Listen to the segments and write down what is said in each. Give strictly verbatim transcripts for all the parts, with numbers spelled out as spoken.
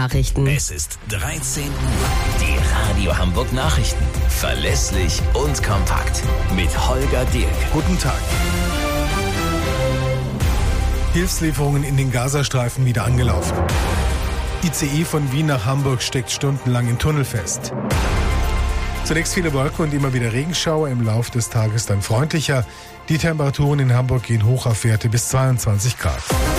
Nachrichten. Es ist dreizehn Uhr. Die Radio Hamburg Nachrichten. Verlässlich und kompakt. Mit Holger Dirk. Guten Tag. Hilfslieferungen in den Gazastreifen wieder angelaufen. I C E von Wien nach Hamburg steckt stundenlang im Tunnel fest. Zunächst viele Wolken und immer wieder Regenschauer, im Lauf des Tages dann freundlicher. Die Temperaturen in Hamburg gehen hoch auf Werte bis zweiundzwanzig Grad.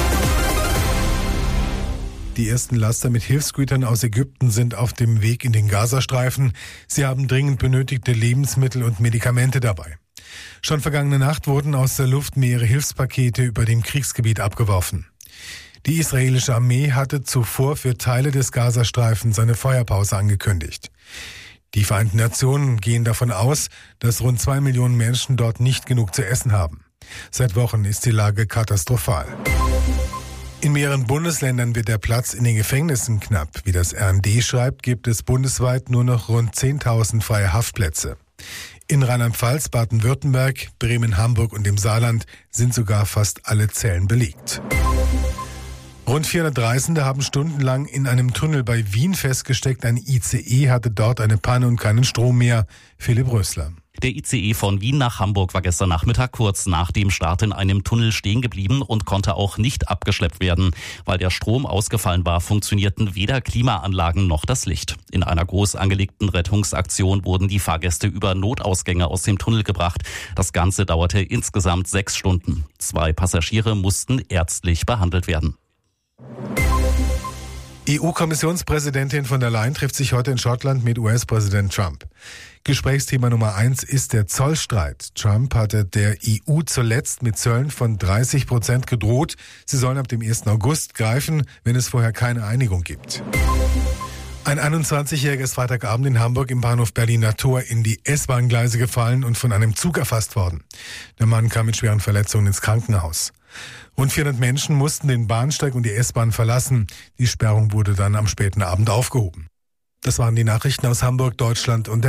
Die ersten Laster mit Hilfsgütern aus Ägypten sind auf dem Weg in den Gazastreifen. Sie haben dringend benötigte Lebensmittel und Medikamente dabei. Schon vergangene Nacht wurden aus der Luft mehrere Hilfspakete über dem Kriegsgebiet abgeworfen. Die israelische Armee hatte zuvor für Teile des Gazastreifens eine Feuerpause angekündigt. Die Vereinten Nationen gehen davon aus, dass rund zwei Millionen Menschen dort nicht genug zu essen haben. Seit Wochen ist die Lage katastrophal. In mehreren Bundesländern wird der Platz in den Gefängnissen knapp. Wie das R N D schreibt, gibt es bundesweit nur noch rund zehntausend freie Haftplätze. In Rheinland-Pfalz, Baden-Württemberg, Bremen, Hamburg und dem Saarland sind sogar fast alle Zellen belegt. Rund vierhundert Reisende haben stundenlang in einem Tunnel bei Wien festgesteckt. Ein I C E hatte dort eine Panne und keinen Strom mehr. Philipp Rösler. Der I C E von Wien nach Hamburg war gestern Nachmittag kurz nach dem Start in einem Tunnel stehen geblieben und konnte auch nicht abgeschleppt werden. Weil der Strom ausgefallen war, funktionierten weder Klimaanlagen noch das Licht. In einer groß angelegten Rettungsaktion wurden die Fahrgäste über Notausgänge aus dem Tunnel gebracht. Das Ganze dauerte insgesamt sechs Stunden. Zwei Passagiere mussten ärztlich behandelt werden. E U-Kommissionspräsidentin von der Leyen trifft sich heute in Schottland mit U S-Präsident Trump. Gesprächsthema Nummer eins ist der Zollstreit. Trump hatte der E U zuletzt mit Zöllen von dreißig Prozent gedroht. Sie sollen ab dem ersten August greifen, wenn es vorher keine Einigung gibt. Ein einundzwanzigjähriger ist Freitagabend in Hamburg im Bahnhof Berliner Tor in die S-Bahn-Gleise gefallen und von einem Zug erfasst worden. Der Mann kam mit schweren Verletzungen ins Krankenhaus. Rund vierhundert Menschen mussten den Bahnsteig und die S-Bahn verlassen. Die Sperrung wurde dann am späten Abend aufgehoben. Das waren die Nachrichten aus Hamburg, Deutschland und der